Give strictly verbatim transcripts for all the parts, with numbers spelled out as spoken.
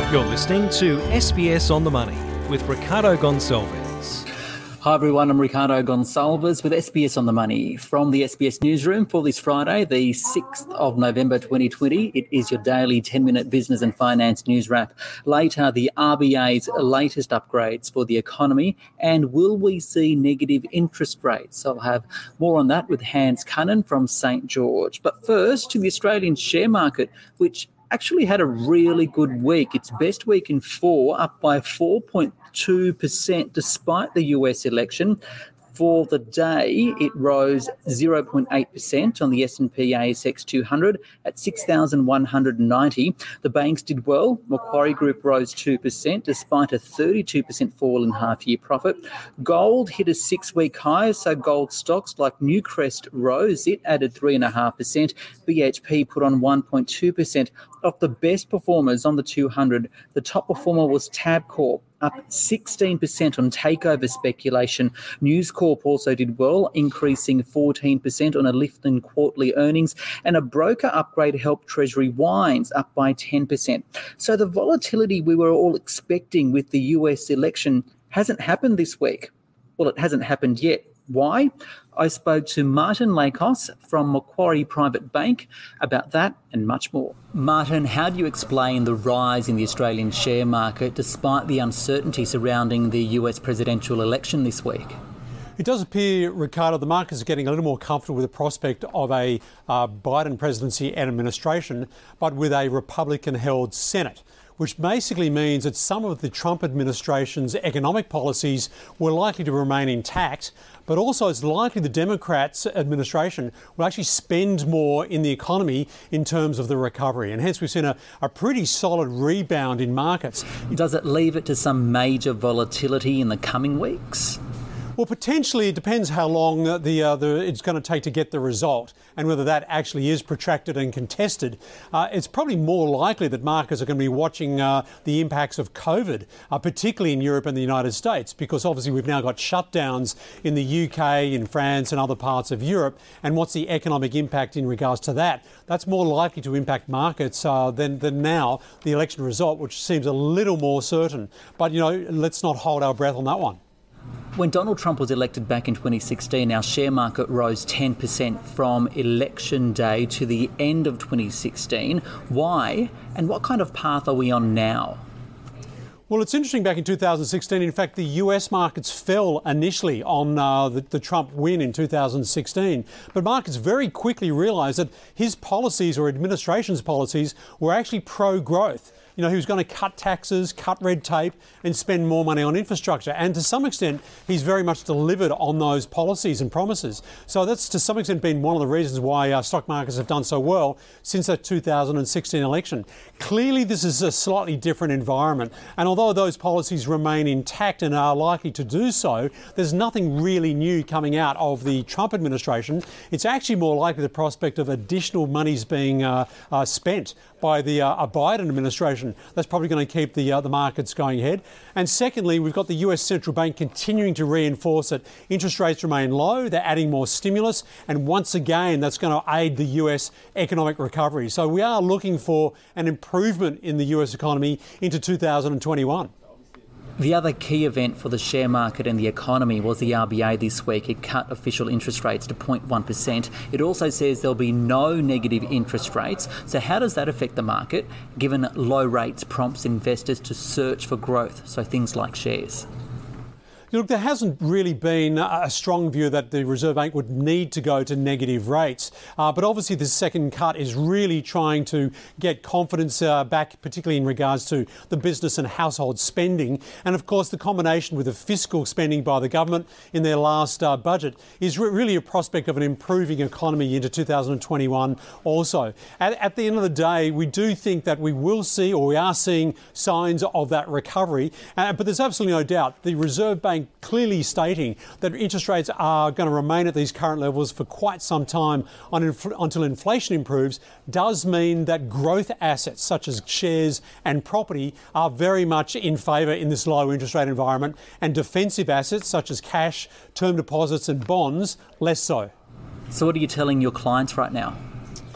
You're listening to S B S On The Money with Ricardo Gonçalves. Hi everyone, I'm Ricardo Gonçalves with S B S On The Money from the S B S Newsroom for this Friday, the sixth of November twenty twenty. It is your daily ten-minute business and finance news wrap. Later, the R B A's latest upgrades for the economy, and will we see negative interest rates? I'll have more on that with Hans Cunnin from St George. But first, to the Australian share market, which actually had a really good week. Its best week in four, up by four point two percent despite the U S election. For the day, it rose zero point eight percent on the S and P A S X two hundred at six thousand one hundred ninety. The banks did well. Macquarie Group rose two percent despite a thirty-two percent fall in half-year profit. Gold hit a six-week high, so gold stocks like Newcrest rose. It added three point five percent. B H P put on one point two percent. Of the best performers on the two hundred, the top performer was Tabcorp, up sixteen percent on takeover speculation. News Corp also did well, increasing fourteen percent on a lift in quarterly earnings, and a broker upgrade helped Treasury Wines up by ten percent. So the volatility we were all expecting with the U S election hasn't happened this week. Well, it hasn't happened yet. Why? I spoke to Martin Lakos from Macquarie Private Bank about that and much more. Martin, how do you explain the rise in the Australian share market despite the uncertainty surrounding the U S presidential election this week? It does appear, Ricardo, the markets are getting a little more comfortable with the prospect of a uh, Biden presidency and administration, but with a Republican-held Senate, which basically means that some of the Trump administration's economic policies were likely to remain intact, but also it's likely the Democrats' administration will actually spend more in the economy in terms of the recovery. And hence we've seen a, a pretty solid rebound in markets. Does it leave it to some major volatility in the coming weeks? Well, potentially it depends how long the, uh, the it's going to take to get the result and whether that actually is protracted and contested. Uh, it's probably more likely that markets are going to be watching uh, the impacts of COVID, uh, particularly in Europe and the United States, because obviously we've now got shutdowns in the U K, in France and other parts of Europe. And what's the economic impact in regards to that? That's more likely to impact markets uh, than, than now the election result, which seems a little more certain. But, you know, let's not hold our breath on that one. When Donald Trump was elected back in twenty sixteen, our share market rose ten percent from election day to the end of twenty sixteen. Why? And what kind of path are we on now? Well, it's interesting, back in two thousand sixteen, in fact, the U S markets fell initially on uh, the, the Trump win in two thousand sixteen. But markets very quickly realised that his policies or administration's policies were actually pro-growth. You know, he was going to cut taxes, cut red tape and spend more money on infrastructure. And to some extent, he's very much delivered on those policies and promises. So that's to some extent been one of the reasons why our stock markets have done so well since that two thousand sixteen election. Clearly, this is a slightly different environment. And although those policies remain intact and are likely to do so, there's nothing really new coming out of the Trump administration. It's actually more likely the prospect of additional monies being uh, uh, spent by the uh, a Biden administration. That's probably going to keep the uh, the markets going ahead. And secondly, we've got the U S Central Bank continuing to reinforce that interest rates remain low. They're adding more stimulus. And once again, that's going to aid the U S economic recovery. So we are looking for an improvement in the U S economy into two thousand twenty-one. The other key event for the share market and the economy was the R B A this week. It cut official interest rates to zero point one percent. It also says there'll be no negative interest rates. So how does that affect the market, given low rates prompts investors to search for growth, so things like shares? Look, there hasn't really been a strong view that the Reserve Bank would need to go to negative rates. Uh, but obviously the second cut is really trying to get confidence uh, back, particularly in regards to the business and household spending. And of course, the combination with the fiscal spending by the government in their last uh, budget is re- really a prospect of an improving economy into two thousand twenty-one also. At, at the end of the day, we do think that we will see, or we are seeing, signs of that recovery. Uh, but there's absolutely no doubt the Reserve Bank clearly stating that interest rates are going to remain at these current levels for quite some time on inf- until inflation improves, does mean that growth assets such as shares and property are very much in favour in this low interest rate environment, and defensive assets such as cash, term deposits and bonds less so. So what are you telling your clients right now?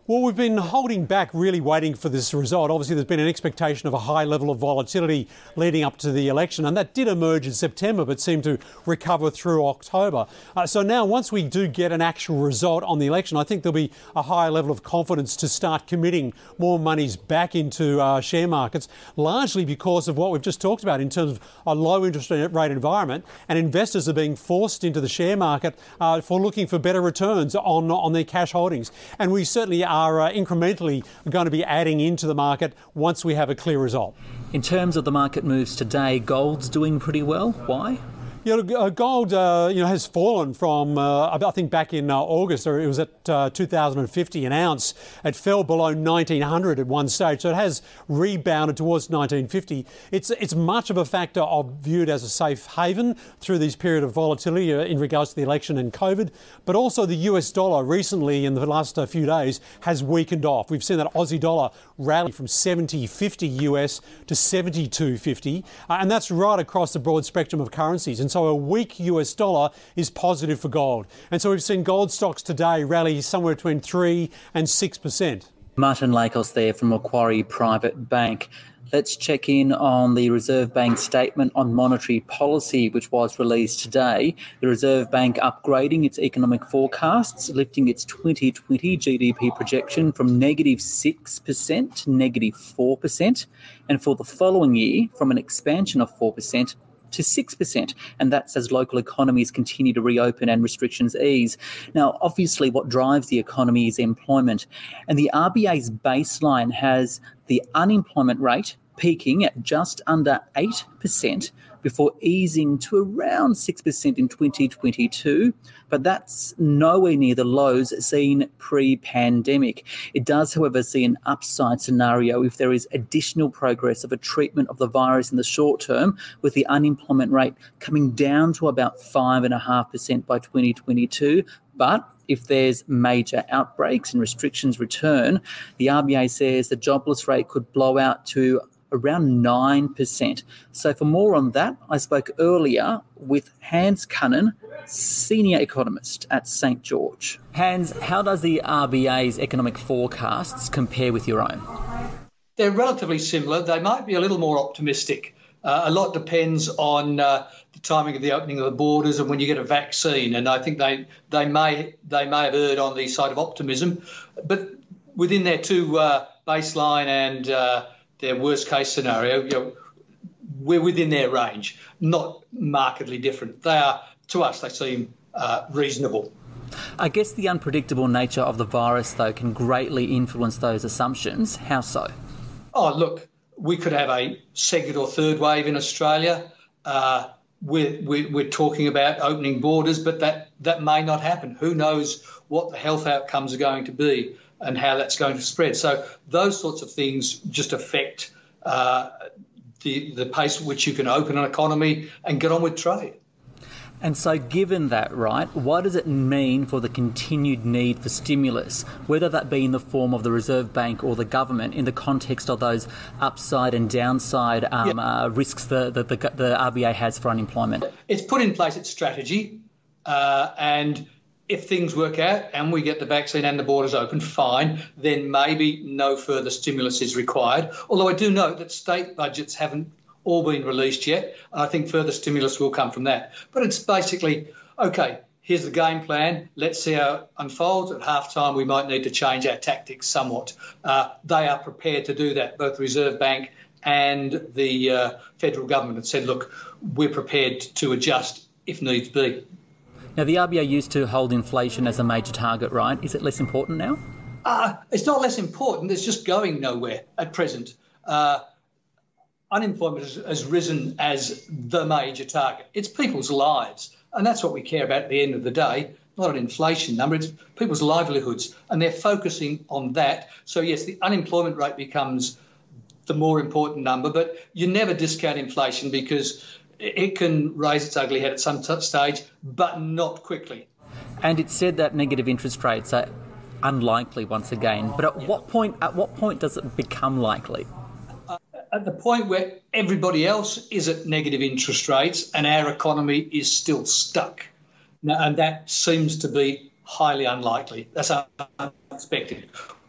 Well, we've been holding back, really waiting for this result. Obviously, there's been an expectation of a high level of volatility leading up to the election, and that did emerge in September but seemed to recover through October. Uh, so now, once we do get an actual result on the election, I think there'll be a higher level of confidence to start committing more monies back into uh, share markets, largely because of what we've just talked about in terms of a low interest rate environment, and investors are being forced into the share market uh, for looking for better returns on, on their cash holdings. And we certainly are are uh, incrementally going to be adding into the market once we have a clear result. In terms of the market moves today, gold's doing pretty well. Why? You know, gold, uh, you know, has fallen from, uh, I think back in uh, August, or it was at uh, two thousand fifty an ounce. It fell below nineteen hundred at one stage, so it has rebounded towards nineteen fifty. It's it's much of a factor of viewed as a safe haven through this period of volatility uh, in regards to the election and COVID, but also the U S dollar recently in the last uh, few days has weakened off. We've seen that Aussie dollar rally from seventy fifty U S to seventy-two fifty, uh, and that's right across the broad spectrum of currencies. And so a weak U S dollar is positive for gold. And so we've seen gold stocks today rally somewhere between three and six percent. Martin Lakos there from Macquarie Private Bank. Let's check in on the Reserve Bank statement on monetary policy, which was released today. The Reserve Bank upgrading its economic forecasts, lifting its twenty twenty G D P projection from negative six percent to negative four percent, and for the following year from an expansion of four percent to six percent, and that's as local economies continue to reopen and restrictions ease. Now, obviously, what drives the economy is employment, and the R B A's baseline has the unemployment rate peaking at just under eight percent before easing to around six percent in twenty twenty-two, but that's nowhere near the lows seen pre-pandemic. It does, however, see an upside scenario if there is additional progress of a treatment of the virus in the short term, with the unemployment rate coming down to about five point five percent by twenty twenty-two. But if there's major outbreaks and restrictions return, the R B A says the jobless rate could blow out to around nine percent. So for more on that, I spoke earlier with Hans Cunnin, senior economist at Saint George. Hans, how does the R B A's economic forecasts compare with your own? They're relatively similar. They might be a little more optimistic. Uh, a lot depends on uh, the timing of the opening of the borders and when you get a vaccine. And I think they they may they may have erred on the side of optimism, but within their two uh, baseline and uh, their worst case scenario, you know, we're within their range, not markedly different. They are, to us, they seem uh, reasonable. I guess the unpredictable nature of the virus, though, can greatly influence those assumptions. How so? Oh, look, we could have a second or third wave in Australia. Uh, we're, we're, we're talking about opening borders, but that, that may not happen. Who knows what the health outcomes are going to be and how that's going to spread. So those sorts of things just affect uh, the, the pace at which you can open an economy and get on with trade. And so given that, right, what does it mean for the continued need for stimulus, whether that be in the form of the Reserve Bank or the government, in the context of those upside and downside um, yeah. uh, risks the, the, the, the R B A has for unemployment? It's put in place its strategy, uh, and if things work out and we get the vaccine and the borders open, fine, then maybe no further stimulus is required. Although I do note that state budgets haven't all been released yet, and I think further stimulus will come from that. But it's basically, OK, here's the game plan. Let's see how it unfolds. At halftime, we might need to change our tactics somewhat. Uh, they are prepared to do that, both the Reserve Bank and the uh, federal government have said, look, we're prepared to adjust if needs be. Now, the R B A used to hold inflation as a major target, right? Is it less important now? Uh, it's not less important. It's just going nowhere at present. Uh, unemployment has, has risen as the major target. It's people's lives, and that's what we care about at the end of the day, not an inflation number. It's people's livelihoods, and they're focusing on that. So, yes, the unemployment rate becomes the more important number, but you never discount inflation because it can raise its ugly head at some t- stage, but not quickly. And it's said that negative interest rates are unlikely once again. But at yeah. what point? At what point does it become likely? Uh, at the point where everybody else is at negative interest rates and our economy is still stuck. Now, and that seems to be highly unlikely. That's unexpected.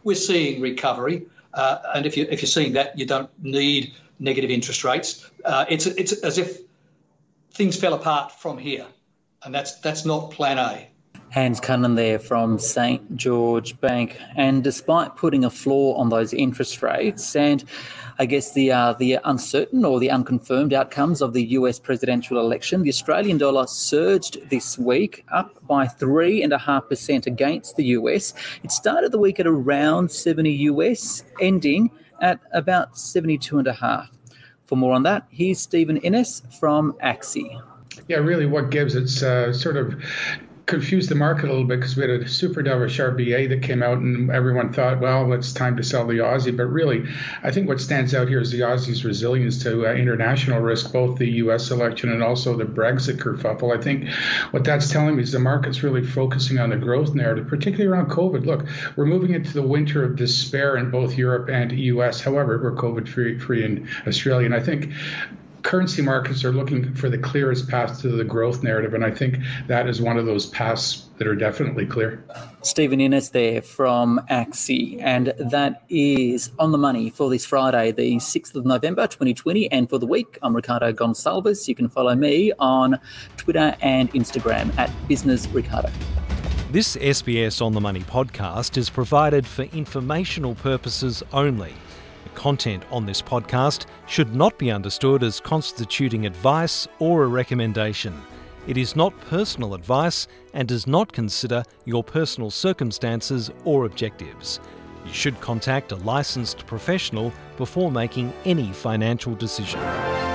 we're seeing recovery. Uh, and if, you, if you're seeing that, you don't need negative interest rates. Uh, it's, it's as if things fell apart from here. And that's, that's not plan A. Hans Cunningham there from Saint George Bank. And despite putting a floor on those interest rates and I guess the uh, the uncertain or the unconfirmed outcomes of the U S presidential election, the Australian dollar surged this week up by three point five percent against the U S. It started the week at around seventy U S, ending at about seventy-two point five. For more on that, here's Stephen Innes from A C S I. Yeah, really what gives it's uh, sort of confused the market a little bit because we had a super dovish R B A that came out and everyone thought, well, it's time to sell the Aussie. But really, I think what stands out here is the Aussie's resilience to uh, international risk, both the U S election and also the Brexit kerfuffle. I think what that's telling me is the market's really focusing on the growth narrative, particularly around COVID. Look, we're moving into the winter of despair in both Europe and U S. However, we're COVID free, free in Australia. And I think currency markets are looking for the clearest path to the growth narrative, and I think that is one of those paths that are definitely clear. Stephen Innes there from A C S I, and that is On the Money for this Friday, the sixth of November twenty twenty, and for the week, I'm Ricardo Gonçalves. You can follow me on Twitter and Instagram at Business Ricardo. This S B S On the Money podcast is provided for informational purposes only. The content on this podcast should not be understood as constituting advice or a recommendation. It is not personal advice and does not consider your personal circumstances or objectives. You should contact a licensed professional before making any financial decision.